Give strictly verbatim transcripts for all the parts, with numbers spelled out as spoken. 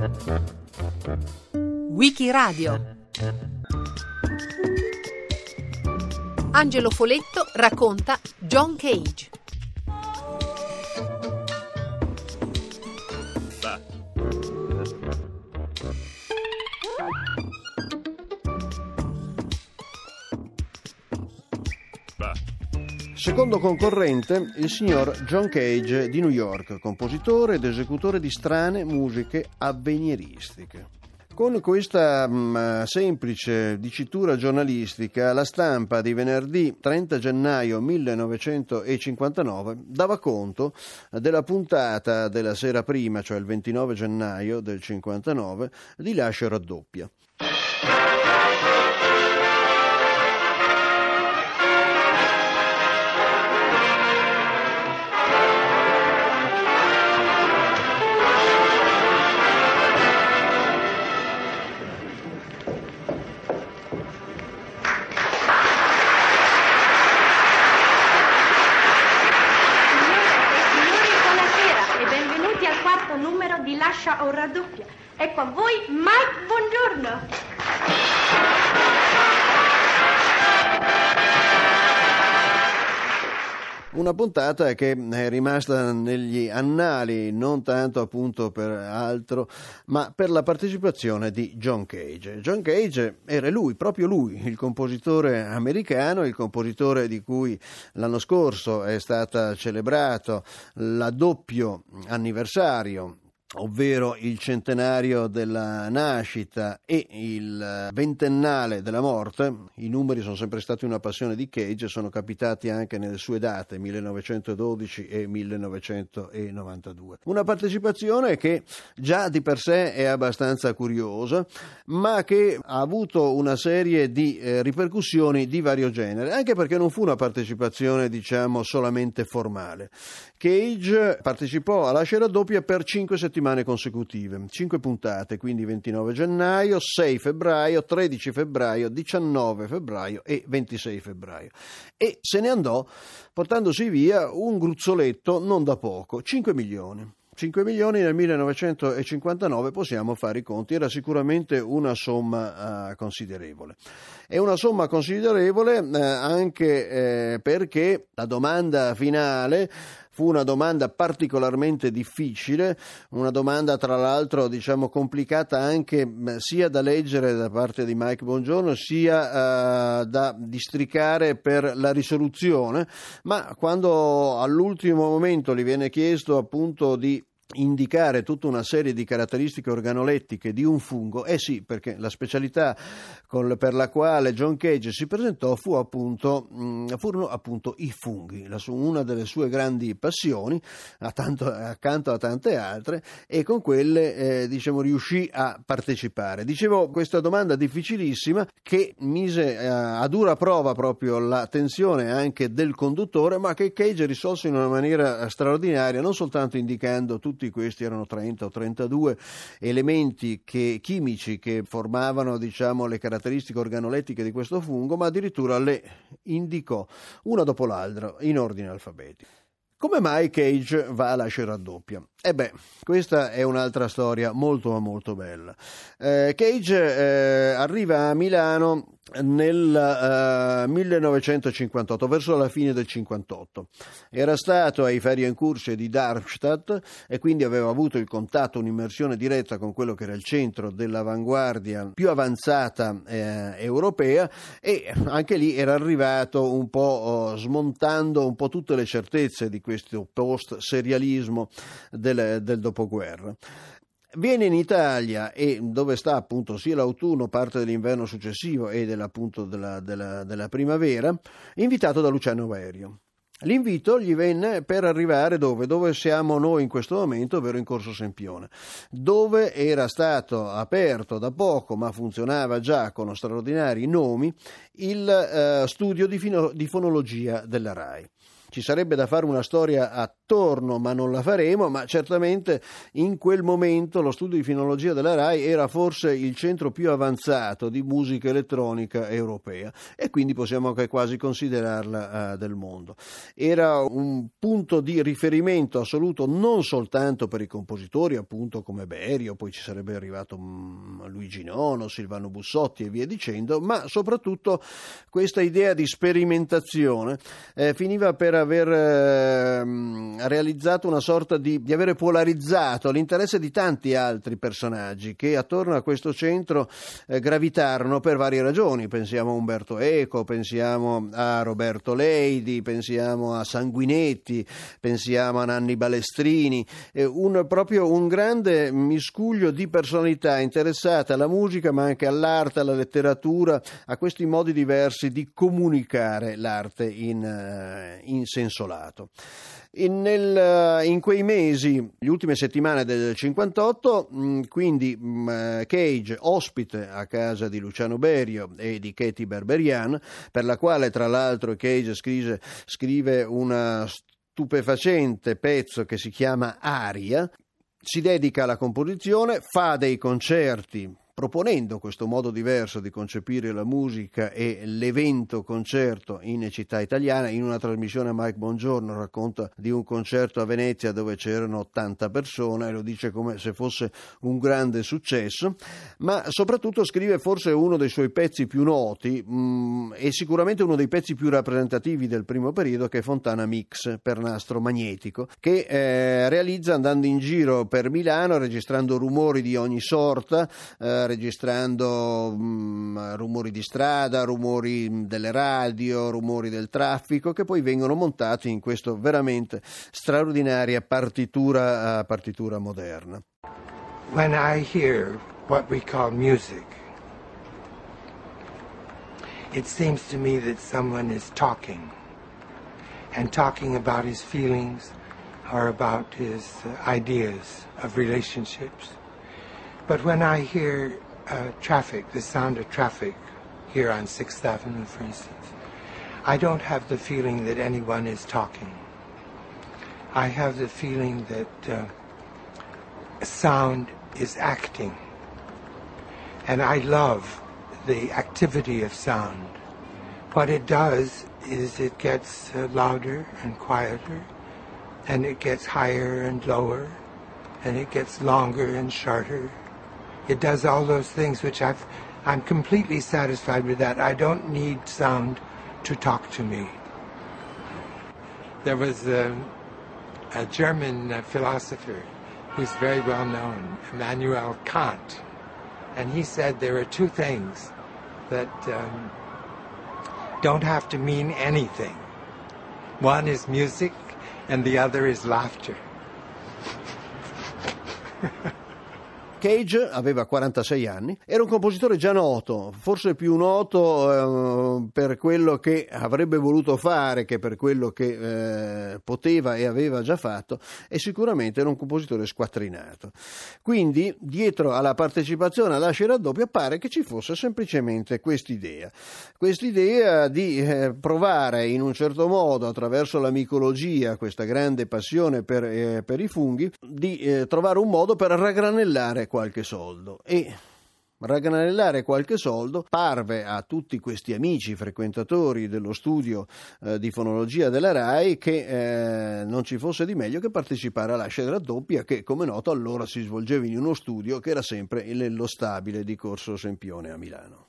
Wikiradio. Angelo Foletto racconta John Cage. Secondo concorrente, il signor John Cage di New York, compositore ed esecutore di strane musiche avveniristiche. Con questa mh, semplice dicitura giornalistica, la Stampa di venerdì trenta gennaio millenovecentocinquantanove dava conto della puntata della sera prima, cioè il ventinove gennaio del cinquantanove, di Lascia raddoppia. Numero di Lascia o raddoppia. Ecco a voi Mike, buongiorno. Una puntata che è rimasta negli annali non tanto appunto per altro, ma per la partecipazione di John Cage. John Cage era lui, proprio lui, il compositore americano, il compositore di cui l'anno scorso è stata celebrato la doppio anniversario, ovvero il centenario della nascita e il ventennale della morte. I numeri sono sempre stati una passione di Cage, sono capitati anche nelle sue date, millenovecentododici e millenovecentonovantadue. Una partecipazione che già di per sé è abbastanza curiosa, ma che ha avuto una serie di eh, ripercussioni di vario genere, anche perché non fu una partecipazione, diciamo, solamente formale. Cage partecipò alla Lascia raddoppia per cinque settimane consecutive, cinque puntate, quindi ventinove gennaio, sei febbraio, tredici febbraio, diciannove febbraio e ventisei febbraio. E se ne andò portandosi via un gruzzoletto non da poco, cinque milioni. cinque milioni nel millenovecentocinquantanove, possiamo fare i conti, era sicuramente una somma uh, considerevole. È una somma considerevole uh, anche uh, perché la domanda finale fu una domanda particolarmente difficile, una domanda tra l'altro diciamo complicata anche sia da leggere da parte di Mike Bongiorno sia uh, da districare per la risoluzione, ma quando all'ultimo momento gli viene chiesto appunto di indicare tutta una serie di caratteristiche organolettiche di un fungo, eh sì, perché la specialità col, per la quale John Cage si presentò fu appunto, mh, furono appunto i funghi, la su, una delle sue grandi passioni, a tanto, accanto a tante altre, e con quelle eh, diciamo riuscì a partecipare. Dicevo, questa domanda difficilissima che mise eh, a dura prova proprio l'attenzione anche del conduttore, ma che Cage risolse in una maniera straordinaria, non soltanto indicando tutti questi, erano trenta o trentadue elementi che, chimici che formavano diciamo le caratteristiche organolettiche di questo fungo, ma addirittura le indicò una dopo l'altra in ordine alfabetico. Come mai Cage va a Lascia raddoppia? Eh beh, questa è un'altra storia molto molto bella. Eh, Cage eh, arriva a Milano nel uh, millenovecentocinquantotto, verso la fine del cinquantotto. Era stato ai Feriencurse di Darmstadt e quindi aveva avuto il contatto, un'immersione diretta con quello che era il centro dell'avanguardia più avanzata eh, europea, e anche lì era arrivato un po' oh, smontando un po' tutte le certezze di questo post-serialismo del, del dopoguerra. Viene in Italia, e dove sta appunto sia l'autunno, parte dell'inverno successivo e dell'appunto della, della, della primavera, invitato da Luciano Berio. L'invito gli venne per arrivare dove? Dove siamo noi in questo momento, ovvero in Corso Sempione, dove era stato aperto da poco, ma funzionava già con straordinari nomi, il uh, studio di, fino, di fonologia della RAI. Ci sarebbe da fare una storia attorno, ma non la faremo, ma certamente in quel momento lo studio di filologia della RAI era forse il centro più avanzato di musica elettronica europea e quindi possiamo anche quasi considerarla uh, del mondo. Era un punto di riferimento assoluto non soltanto per i compositori appunto come Berio, poi ci sarebbe arrivato um, Luigi Nono, Silvano Bussotti e via dicendo, ma soprattutto questa idea di sperimentazione eh, finiva per aver eh, realizzato una sorta di, di avere polarizzato l'interesse di tanti altri personaggi che attorno a questo centro eh, gravitarono per varie ragioni. Pensiamo a Umberto Eco, pensiamo a Roberto Leidi, pensiamo a Sanguinetti, pensiamo a Nanni Balestrini, eh, un, proprio un grande miscuglio di personalità interessate alla musica ma anche all'arte, alla letteratura, a questi modi diversi di comunicare l'arte in, in senso lato. In, nel, in quei mesi, le ultime settimane del cinquantotto, quindi Cage ospite a casa di Luciano Berio e di Katy Berberian, per la quale tra l'altro Cage scrive, scrive una stupefacente pezzo che si chiama Aria, si dedica alla composizione, fa dei concerti proponendo questo modo diverso di concepire la musica e l'evento concerto in città italiana. In una trasmissione Mike Bongiorno racconta di un concerto a Venezia dove c'erano ottanta persone e lo dice come se fosse un grande successo, ma soprattutto scrive forse uno dei suoi pezzi più noti mh, e sicuramente uno dei pezzi più rappresentativi del primo periodo, che è Fontana Mix per nastro magnetico, che eh, realizza andando in giro per Milano registrando rumori di ogni sorta, eh, registrando mh, rumori di strada, rumori delle radio, rumori del traffico, che poi vengono montati in questa veramente straordinaria partitura, uh, partitura moderna. When I hear what we call music, it seems to me that someone is talking, and talking about his feelings or about his uh, ideas of relationships. But when I hear uh, traffic, the sound of traffic here on sixth Avenue, for instance, I don't have the feeling that anyone is talking. I have the feeling that uh, sound is acting. And I love the activity of sound. What it does is it gets uh, louder and quieter, and it gets higher and lower, and it gets longer and shorter. It does all those things which I've, I'm completely satisfied with that. I don't need sound to talk to me. There was a, a German uh, philosopher who's very well known, Immanuel Kant, and he said there are two things that um, don't have to mean anything. One is music and the other is laughter. Cage aveva quarantasei anni, era un compositore già noto, forse più noto eh, per quello che avrebbe voluto fare che per quello che eh, poteva e aveva già fatto, e sicuramente era un compositore squattrinato. Quindi dietro alla partecipazione alla scia raddoppia pare che ci fosse semplicemente quest'idea, quest'idea di eh, provare in un certo modo attraverso la micologia, questa grande passione per, eh, per i funghi, di eh, trovare un modo per raggranellare qualche soldo, e raggranellare qualche soldo parve a tutti questi amici frequentatori dello studio eh, di fonologia della RAI che eh, non ci fosse di meglio che partecipare alla scia raddoppia, che come noto allora si svolgeva in uno studio che era sempre nello stabile di Corso Sempione a Milano.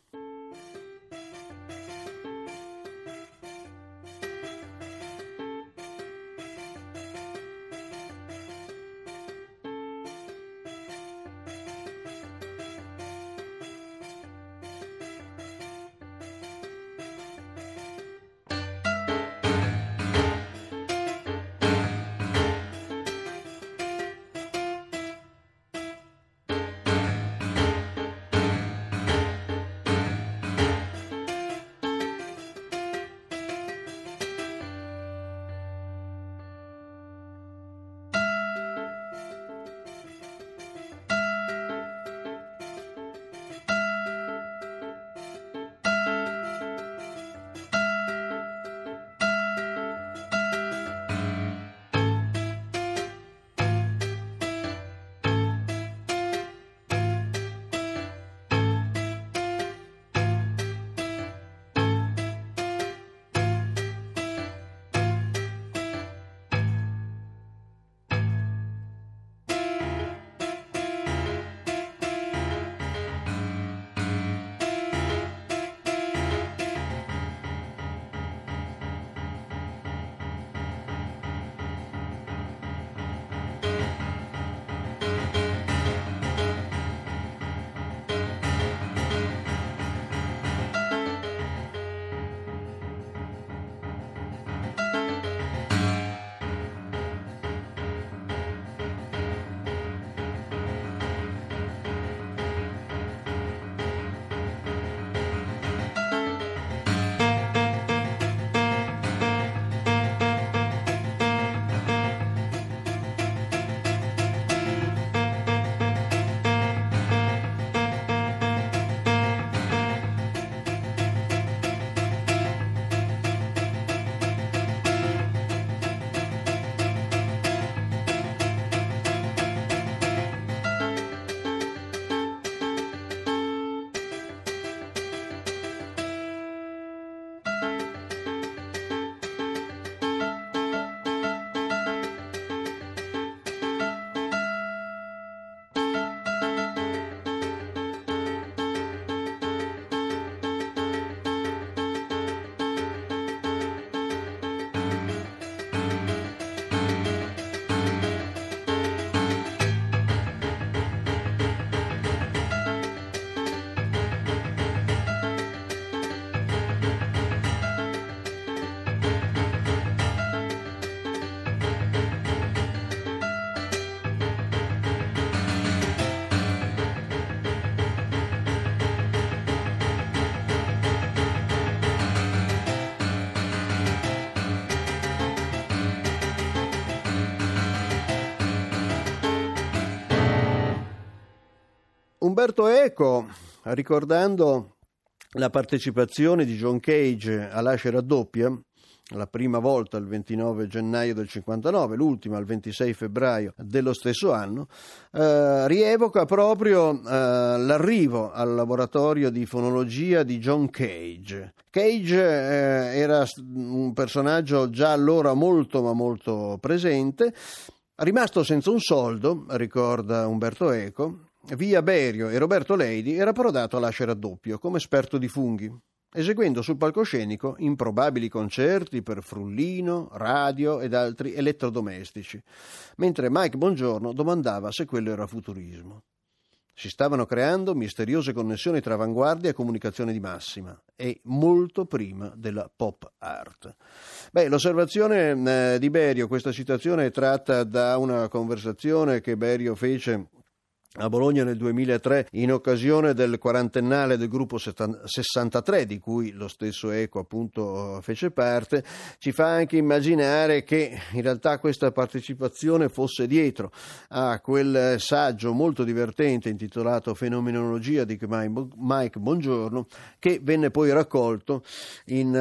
Umberto Eco, ricordando la partecipazione di John Cage all'Asce Raddoppia, la prima volta il ventinove gennaio del cinquantanove, l'ultima il ventisei febbraio dello stesso anno, eh, rievoca proprio eh, l'arrivo al laboratorio di fonologia di John Cage. Cage eh, era un personaggio già allora molto ma molto presente, rimasto senza un soldo, ricorda Umberto Eco. Via Berio e Roberto Leidi era approdato all'Asce Raddoppio come esperto di funghi, eseguendo sul palcoscenico improbabili concerti per frullino, radio ed altri elettrodomestici, mentre Mike Bongiorno domandava se quello era futurismo. Si stavano creando misteriose connessioni tra avanguardia e comunicazione di massima, e molto prima della pop art. Beh, l'osservazione eh, di Berio, questa citazione è tratta da una conversazione che Berio fece a Bologna nel duemilatré in occasione del quarantennale del gruppo sessantatré, di cui lo stesso Eco appunto fece parte. Ci fa anche immaginare che in realtà questa partecipazione fosse dietro a quel saggio molto divertente intitolato Fenomenologia di Mike Bongiorno, che venne poi raccolto in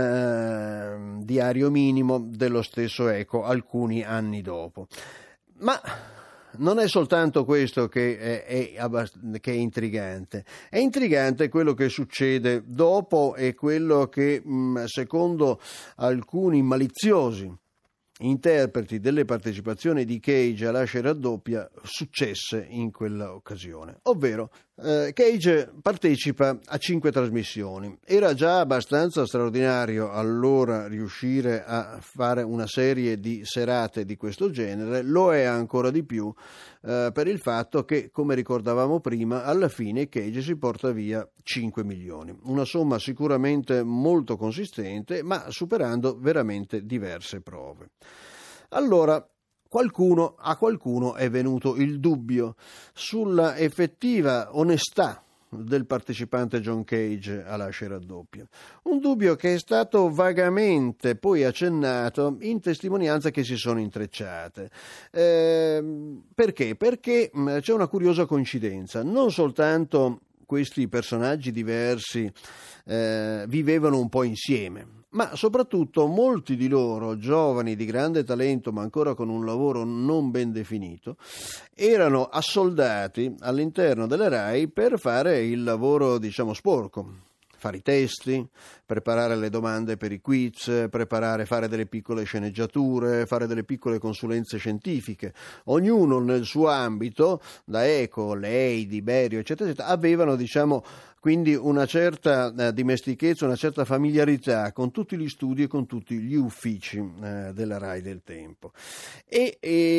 uh, diario minimo dello stesso Eco alcuni anni dopo. Ma non è soltanto questo che è, è, che è intrigante, è intrigante quello che succede dopo e quello che, secondo alcuni maliziosi interpreti delle partecipazioni di Cage all'Asce Raddoppia, successe in quella occasione. Ovvero, eh, Cage partecipa a cinque trasmissioni. Era già abbastanza straordinario allora riuscire a fare una serie di serate di questo genere, lo è ancora di più eh, per il fatto che, come ricordavamo prima, alla fine Cage si porta via cinque milioni, una somma sicuramente molto consistente, ma superando veramente diverse prove. Allora, qualcuno, a qualcuno è venuto il dubbio sulla effettiva onestà del partecipante John Cage all'Asce Raddoppia. Un dubbio che è stato vagamente poi accennato in testimonianze che si sono intrecciate. Eh, perché? Perché c'è una curiosa coincidenza. Non soltanto questi personaggi diversi eh, vivevano un po' insieme, ma soprattutto molti di loro, giovani di grande talento ma ancora con un lavoro non ben definito, erano assoldati all'interno della RAI per fare il lavoro, diciamo, sporco. Fare i testi, preparare le domande per i quiz, preparare, fare delle piccole sceneggiature, fare delle piccole consulenze scientifiche. Ognuno nel suo ambito, da Eco, Leidi, Berio, eccetera, eccetera, avevano, diciamo, quindi una certa eh, dimestichezza, una certa familiarità con tutti gli studi e con tutti gli uffici eh, della RAI del tempo. E,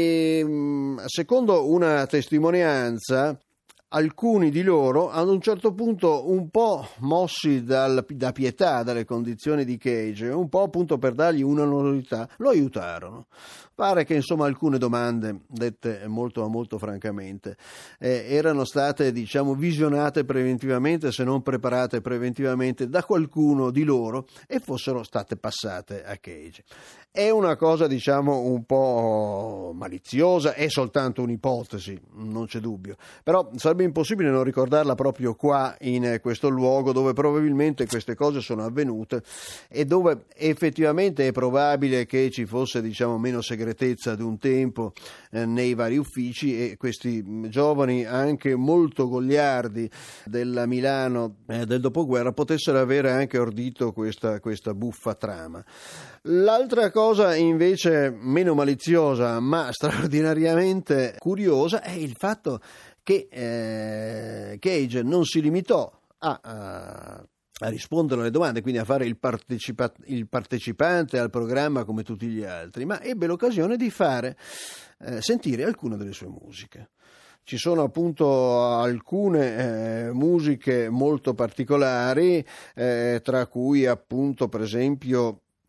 e secondo una testimonianza, alcuni di loro, ad un certo punto, un po' mossi dal, da pietà dalle condizioni di Cage, un po' appunto per dargli una notorietà, lo aiutarono. Pare che insomma alcune domande, dette molto molto francamente, eh, erano state, diciamo, visionate preventivamente, se non preparate preventivamente da qualcuno di loro, e fossero state passate a Cage. È una cosa, diciamo, un po' maliziosa, è soltanto un'ipotesi, non c'è dubbio, però sarebbe impossibile non ricordarla proprio qua, in questo luogo dove probabilmente queste cose sono avvenute e dove effettivamente è probabile che ci fosse, diciamo, meno segretezza di un tempo eh, nei vari uffici, e questi giovani, anche molto goliardi della Milano eh, del dopoguerra, potessero avere anche ordito questa, questa buffa trama. L'altra cosa invece meno maliziosa ma straordinariamente curiosa è il fatto che eh, Cage non si limitò a, a, a rispondere alle domande, quindi a fare il, partecipa- il partecipante al programma come tutti gli altri, ma ebbe l'occasione di fare eh, sentire alcune delle sue musiche. Ci sono appunto alcune eh, musiche molto particolari, eh, tra cui appunto per esempio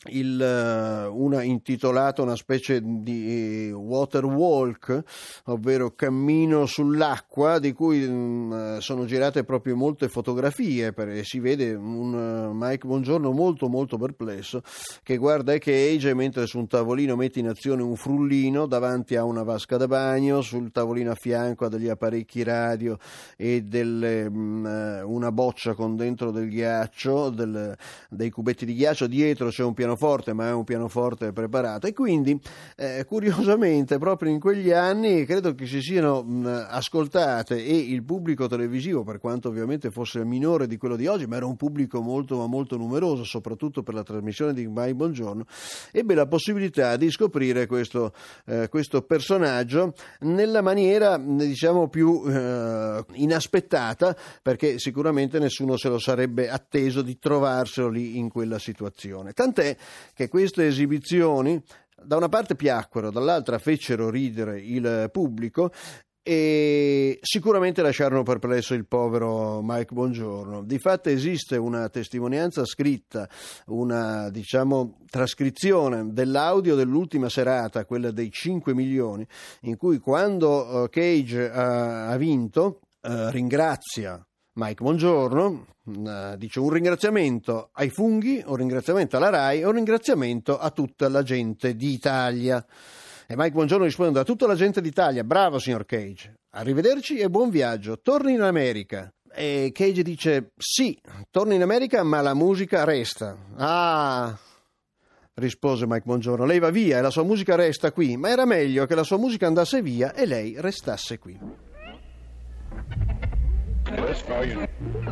Il, una intitolata una specie di water walk, ovvero cammino sull'acqua, di cui mh, sono girate proprio molte fotografie, perché si vede un uh, Mike Bongiorno molto molto perplesso che guarda Cage mentre su un tavolino mette in azione un frullino davanti a una vasca da bagno, sul tavolino a fianco ha degli apparecchi radio e delle, mh, una boccia con dentro del ghiaccio, del, dei cubetti di ghiaccio, dietro c'è un pianoforte, ma è un pianoforte preparato, e quindi eh, curiosamente proprio in quegli anni credo che si siano mh, ascoltate, e il pubblico televisivo, per quanto ovviamente fosse minore di quello di oggi, ma era un pubblico molto ma molto numeroso, soprattutto per la trasmissione di Mike Bongiorno, ebbe la possibilità di scoprire questo, eh, questo personaggio nella maniera diciamo più eh, inaspettata, perché sicuramente nessuno se lo sarebbe atteso di trovarselo lì in quella situazione, tant'è che queste esibizioni da una parte piacquero, dall'altra fecero ridere il pubblico e sicuramente lasciarono perplesso il povero Mike Bongiorno. Difatti esiste una testimonianza scritta, una diciamo trascrizione dell'audio dell'ultima serata, quella dei cinque milioni, in cui quando Cage ha, ha vinto eh, ringrazia Mike Bongiorno, uh, dice un ringraziamento ai funghi, un ringraziamento alla Rai, un ringraziamento a tutta la gente d'Italia. E Mike Bongiorno risponde: a tutta la gente d'Italia, bravo signor Cage, arrivederci e buon viaggio, torni in America. E Cage dice: sì, torni in America ma la musica resta. Ah, rispose Mike Bongiorno, lei va via e la sua musica resta qui, ma era meglio che la sua musica andasse via e lei restasse qui. That's fine.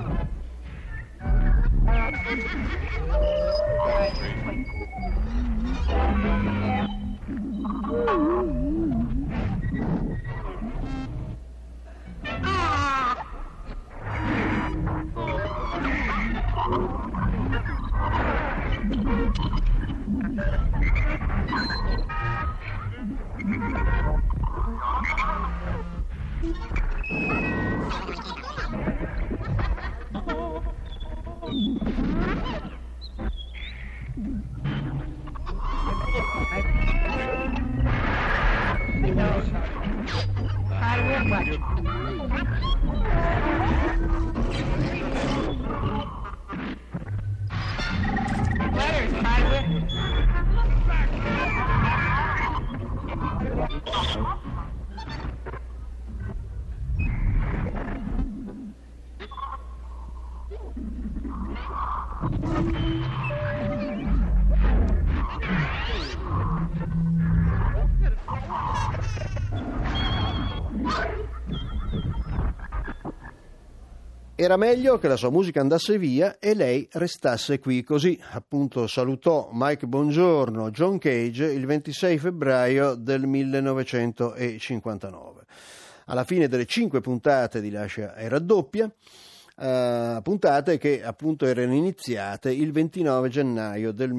Era meglio che la sua musica andasse via e lei restasse qui. Così appunto salutò Mike Bongiorno John Cage il ventisei febbraio del millenovecentocinquantanove. Alla fine delle cinque puntate di Lascia e raddoppia, Uh, puntate che appunto erano iniziate il ventinove gennaio del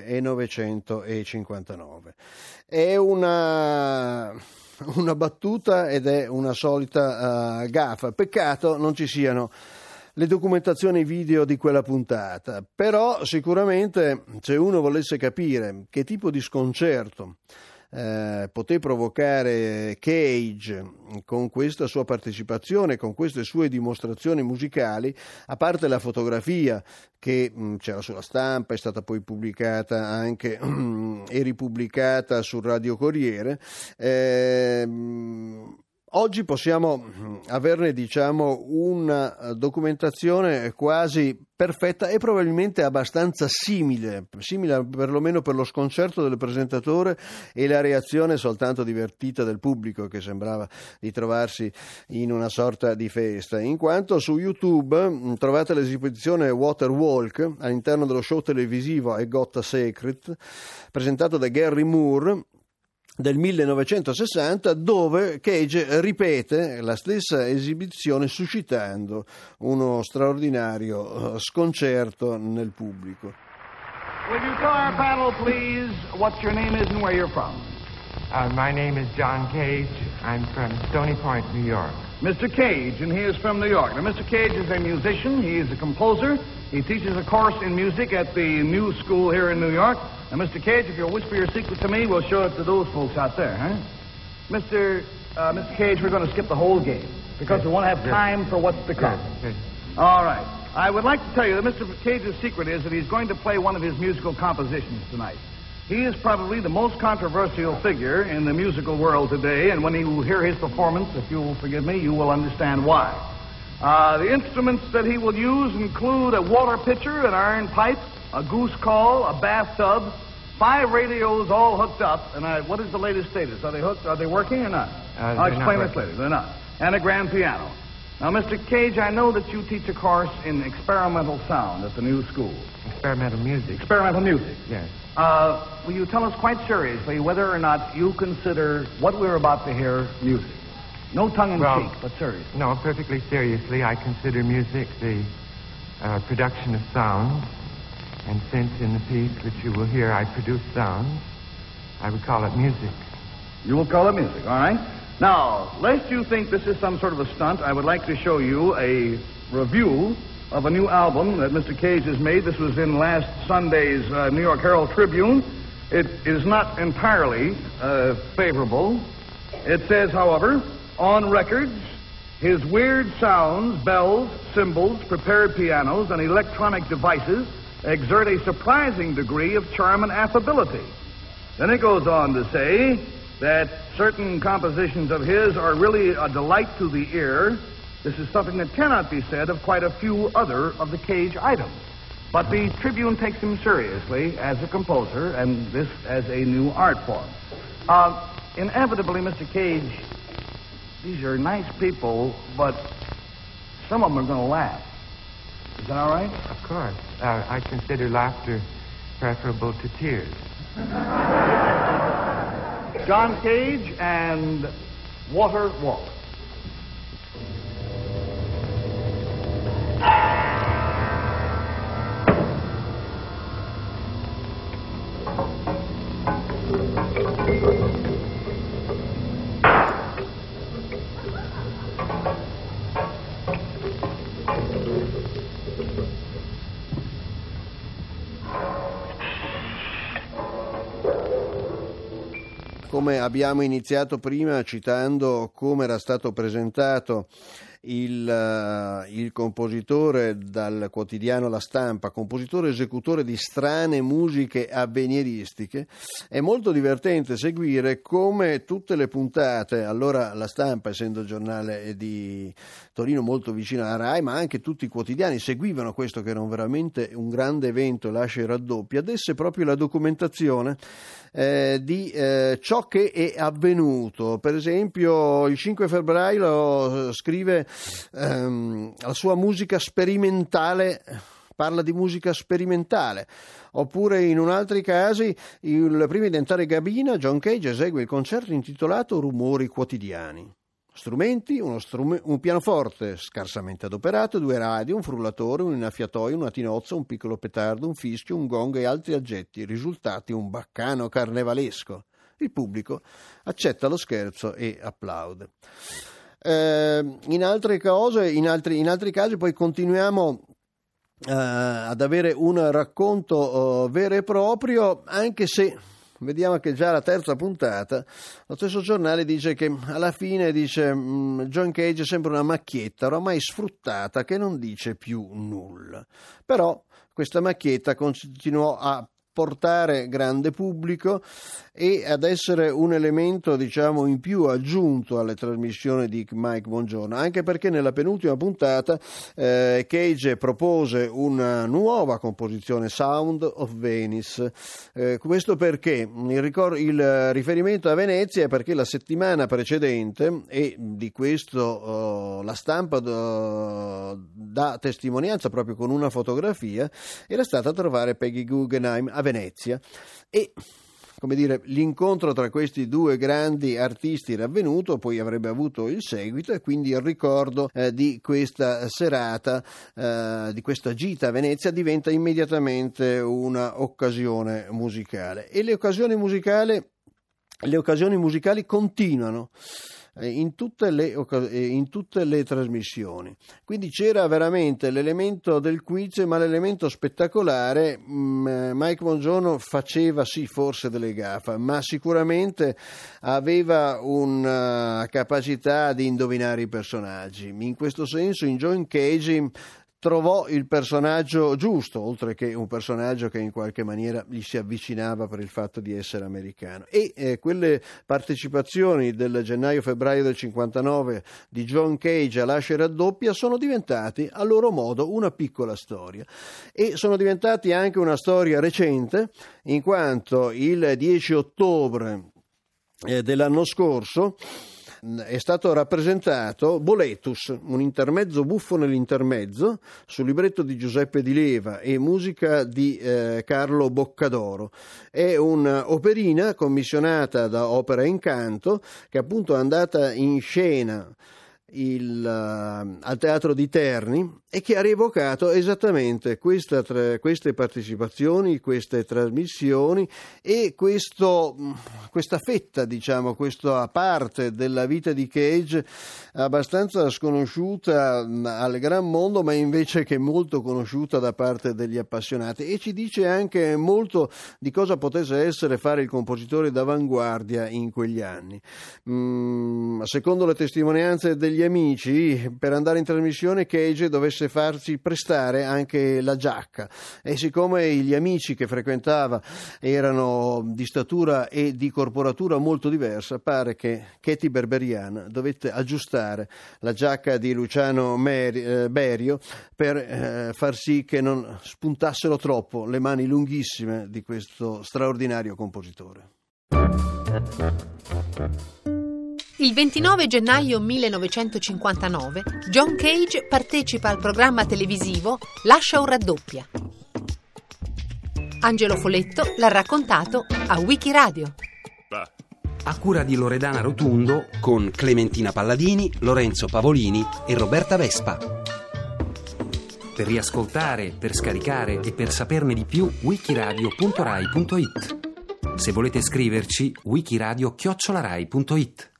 millenovecentocinquantanove. È una, una battuta ed è una solita uh, gaffa. Peccato non ci siano le documentazioni video di quella puntata, però sicuramente se uno volesse capire che tipo di sconcerto Eh, poté provocare Cage con questa sua partecipazione, con queste sue dimostrazioni musicali, a parte la fotografia che mh, c'era sulla stampa, è stata poi pubblicata anche mh, e ripubblicata sul Radio Corriere, eh, oggi possiamo averne diciamo una documentazione quasi perfetta e probabilmente abbastanza simile, simile perlomeno per lo sconcerto del presentatore e la reazione soltanto divertita del pubblico che sembrava di trovarsi in una sorta di festa, in quanto su YouTube trovate l'esibizione Water Walk all'interno dello show televisivo I Got a Secret presentato da Gary Moore del millenovecentosessanta, dove Cage ripete la stessa esibizione suscitando uno straordinario sconcerto nel pubblico. Will you tell our panel, please, what your name is and where you're from? Uh, my name is John Cage. I'm from Stony Point, New York. Mister Cage, and he is from New York. Now, Mister Cage is a musician. He is a composer. He teaches a course in music at the New School here in New York. Now, Mister Cage, if you'll whisper your secret to me, we'll show it to those folks out there, huh? Mister Uh, Mister Cage, we're going to skip the whole game because we want to have time for what's to come. All right. I would like to tell you that Mister Cage's secret is that he's going to play one of his musical compositions tonight. He is probably the most controversial figure in the musical world today, and when you hear his performance, if you will forgive me, you will understand why. Uh, the instruments that he will use include a water pitcher, an iron pipe, a goose call, a bathtub, five radios all hooked up, and I, what is the latest status? Are they hooked? Are they working or not? Uh, I'll explain this later. They're not. And a grand piano. Now, Mister Cage, I know that you teach a course in experimental sound at the New School. Experimental music? Experimental music. Yes. Uh, will you tell us quite seriously whether or not you consider what we're about to hear music? No tongue-in-cheek, well, but seriously. No, perfectly seriously. I consider music the uh, production of sound. And since in the piece which you will hear I produce sounds, I would call it music. You will call it music, all right? Now, lest you think this is some sort of a stunt, I would like to show you a review of a new album that Mister Cage has made. This was in last Sunday's uh, New York Herald Tribune. It is not entirely uh, favorable. It says, however, on records, his weird sounds, bells, cymbals, prepared pianos, and electronic devices exert a surprising degree of charm and affability. Then it goes on to say that certain compositions of his are really a delight to the ear. This is something that cannot be said of quite a few other of the Cage items. But the Tribune takes him seriously as a composer, and this as a new art form. Uh, inevitably, Mister Cage, these are nice people, but some of them are going to laugh. Is that all right? Of course. Uh, I consider laughter preferable to tears. John Cage and Water Walk. Come abbiamo iniziato prima citando come era stato presentato il, uh, il compositore dal quotidiano La Stampa, compositore esecutore di strane musiche avveniristiche, è molto divertente seguire come tutte le puntate, allora La Stampa essendo giornale di Torino molto vicino alla Rai, ma anche tutti i quotidiani seguivano questo che era un veramente un grande evento, lascia e raddoppia, desse proprio la documentazione Eh, di eh, ciò che è avvenuto. Per esempio il cinque febbraio scrive ehm, la sua musica sperimentale, parla di musica sperimentale, oppure in un altri casi il prima di entrare in cabina John Cage esegue il concerto intitolato Rumori quotidiani. Strumenti, uno strum- un pianoforte scarsamente adoperato, due radio, un frullatore, un innaffiatoio, una tinozza, un piccolo petardo, un fischio, un gong e altri aggetti, risultati un baccano carnevalesco. Il pubblico accetta lo scherzo e applaude. Eh, in altre cose, in altri, in altri casi poi continuiamo eh, ad avere un racconto eh, vero e proprio, anche se vediamo che già la terza puntata lo stesso giornale dice che alla fine dice John Cage è sempre una macchietta oramai sfruttata che non dice più nulla, però questa macchietta continuò a portare grande pubblico e ad essere un elemento diciamo in più aggiunto alle trasmissioni di Mike Bongiorno, anche perché nella penultima puntata eh, Cage propose una nuova composizione, Sound of Venice. Eh, questo perché il, ricor- il riferimento a Venezia è perché la settimana precedente, e di questo oh, La Stampa oh, dà testimonianza proprio con una fotografia, era stata a trovare Peggy Guggenheim a Venezia e come dire, l'incontro tra questi due grandi artisti era avvenuto, poi avrebbe avuto il seguito e quindi il ricordo eh, di questa serata, eh, di questa gita a Venezia diventa immediatamente una occasione musicale. E le occasioni musicali le occasioni musicali continuano in tutte le, in tutte le trasmissioni. Quindi c'era veramente l'elemento del quiz, ma l'elemento spettacolare. Mike Bongiorno faceva sì forse delle gaffe, ma sicuramente aveva una capacità di indovinare i personaggi. In questo senso in John Cage trovò il personaggio giusto, oltre che un personaggio che in qualche maniera gli si avvicinava per il fatto di essere americano. E eh, quelle partecipazioni del gennaio-febbraio del cinquantanove di John Cage all'Ascia Raddoppia sono diventati a loro modo una piccola storia, e sono diventati anche una storia recente, in quanto il dieci ottobre eh, dell'anno scorso è stato rappresentato Boletus, un intermezzo buffo nell'intermezzo, sul libretto di Giuseppe Di Leva e musica di eh, Carlo Boccadoro. È un'operina commissionata da Opera Incanto, che appunto è andata in scena il, uh, al Teatro di Terni, e che ha rievocato esattamente questa, tra, queste partecipazioni, queste trasmissioni e questo, questa fetta, diciamo, questa parte della vita di Cage abbastanza sconosciuta al gran mondo, ma invece che molto conosciuta da parte degli appassionati, e ci dice anche molto di cosa potesse essere fare il compositore d'avanguardia in quegli anni. Mm, secondo le testimonianze degli amici, per andare in trasmissione Cage dovesse farsi prestare anche la giacca, e siccome gli amici che frequentava erano di statura e di corporatura molto diversa, pare che Katy Berberian dovette aggiustare la giacca di Luciano Meri, eh, Berio per eh, far sì che non spuntassero troppo le mani lunghissime di questo straordinario compositore. Il ventinove gennaio millenovecentocinquantanove John Cage partecipa al programma televisivo Lascia un raddoppia. Angelo Foletto l'ha raccontato a Wikiradio. A cura di Loredana Rotundo, con Clementina Palladini, Lorenzo Pavolini e Roberta Vespa. Per riascoltare, per scaricare e per saperne di più, wikiradio punto rai punto it. Se volete scriverci, wikiradio chiocciola rai punto it.